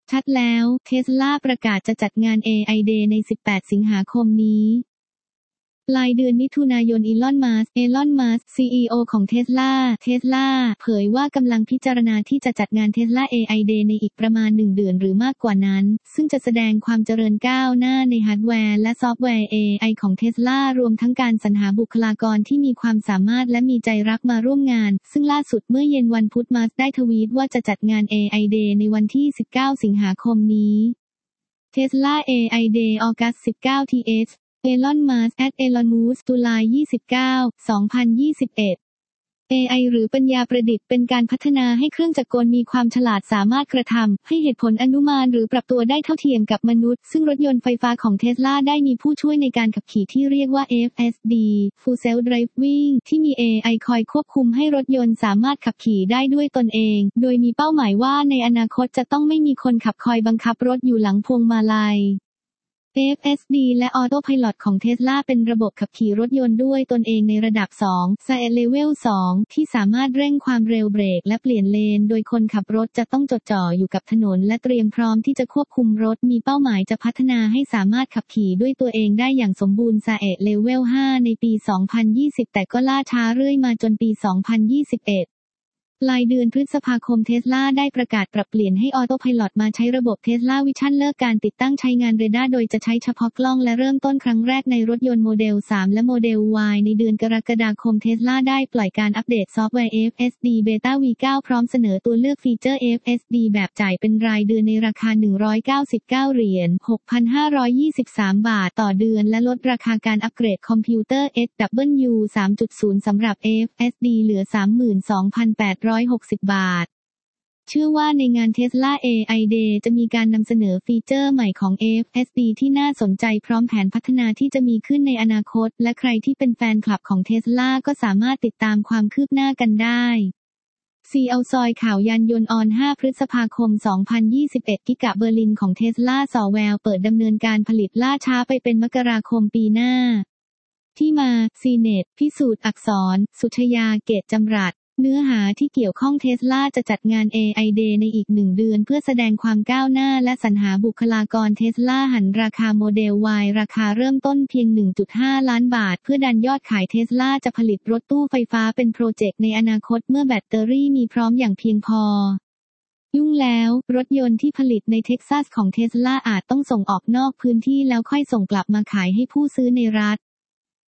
ชัดแล้ว Tesla ประกาศจะจัดงาน AI Day ใน 18 สิงหาคมนี้ปลายเดือนมิถุนายนอีลอน มัสก์ CEO ของ Tesla เผยว่ากำลังพิจารณาที่จะจัดงาน Tesla AI Day ในอีกประมาณ1 เดือนหรือมากกว่านั้นซึ่งจะแสดงความเจริญก้าวหน้าในฮาร์ดแวร์และซอฟต์แวร์ AI ของ Tesla รวมทั้งการสรรหาบุคลากรที่มีความสามารถและมีใจรักมาร่วมงานซึ่งล่าสุดเมื่อเย็นวันพุธมัสก์ได้ทวีตว่าจะจัดงาน AI Day ในวันที่ 19 สิงหาคมนี้ Tesla AI Day ออกัส 19 th Elon Musk @Elon Musk ตุลา 29, 2021 AI หรือปัญญาประดิษฐ์เป็นการพัฒนาให้เครื่องจักรกลมีความฉลาดสามารถกระทำให้เหตุผลอนุมานหรือปรับตัวได้เท่าเทียมกับมนุษย์ซึ่งรถยนต์ไฟฟ้าของ Tesla ได้มีผู้ช่วยในการขับขี่ที่เรียกว่า FSD Full Self Driving ที่มี AI คอยควบคุมให้รถยนต์สามารถขับขี่ได้ด้วยตนเองโดยมีเป้าหมายว่าในอนาคตจะต้องไม่มีคนขับคอยบังคับรถอยู่หลังพวงมาลัยFSD และ Autopilot ของ Tesla เป็นระบบขับขี่รถยนต์ด้วยตนเองในระดับ 2 Science Level 2 ที่สามารถเร่งความเร็วเบรกและเปลี่ยนเลนโดยคนขับรถจะต้องจดจ่ออยู่กับถนนและเตรียมพร้อมที่จะควบคุมรถมีเป้าหมายจะพัฒนาให้สามารถขับขี่ด้วยตัวเองได้อย่างสมบูรณ์ Science Level 5 ในปี 2020 แต่ก็ล่าช้าเรื่อยมาจนปี 2021ปลายเดือนพฤษภาคม Tesla ได้ประกาศปรับเปลี่ยนให้ Autopilot มาใช้ระบบ Tesla Vision เลิกการติดตั้งใช้งานเรดาร์โดยจะใช้เฉพาะกล้องและเริ่มต้นครั้งแรกในรถยนต์โมเดล 3 และโมเดล Y ในเดือนกรกฎาคม Tesla ได้ปล่อยการอัปเดตซอฟต์แวร์ FSD Beta V9 พร้อมเสนอตัวเลือกฟีเจอร์ FSD แบบจ่ายเป็นรายเดือนในราคา$199 6,523 บาทต่อเดือนและลดราคาการอัปเกรดคอมพิวเตอร์ SW 3.0 สำหรับ FSD เหลือ 32,860 บาทเชื่อว่าในงาน Tesla AI Day จะมีการนำเสนอฟีเจอร์ใหม่ของ FSD ที่น่าสนใจพร้อมแผนพัฒนาที่จะมีขึ้นในอนาคตและใครที่เป็นแฟนคลับของ Tesla ก็สามารถติดตามความคืบหน้ากันได้เอาซอยข่าวยานยนต์ออน 5 พฤษภาคม 2021 กิกะเบอร์ลินของ Tesla ส่อแววเปิดดำเนินการผลิตล่าช้าไปเป็นมกราคมปีหน้าที่มา CNET พิสูจน์อักษร สุชยา เกตจำรัดเนื้อหาที่เกี่ยวข้อง Tesla จะจัดงาน AI Day ในอีก1 เดือนเพื่อแสดงความก้าวหน้าและสรรหาบุคลากร Tesla หันราคาโมเดล Y ราคาเริ่มต้นเพียง 1.5 ล้านบาทเพื่อดันยอดขาย Tesla จะผลิตรถตู้ไฟฟ้าเป็นโปรเจกต์ในอนาคตเมื่อแบตเตอรี่มีพร้อมอย่างเพียงพอยุ่งแล้วรถยนต์ที่ผลิตในเท็กซัสของ Tesla อาจต้องส่งออกนอกพื้นที่แล้วค่อยส่งกลับมาขายให้ผู้ซื้อในรัฐ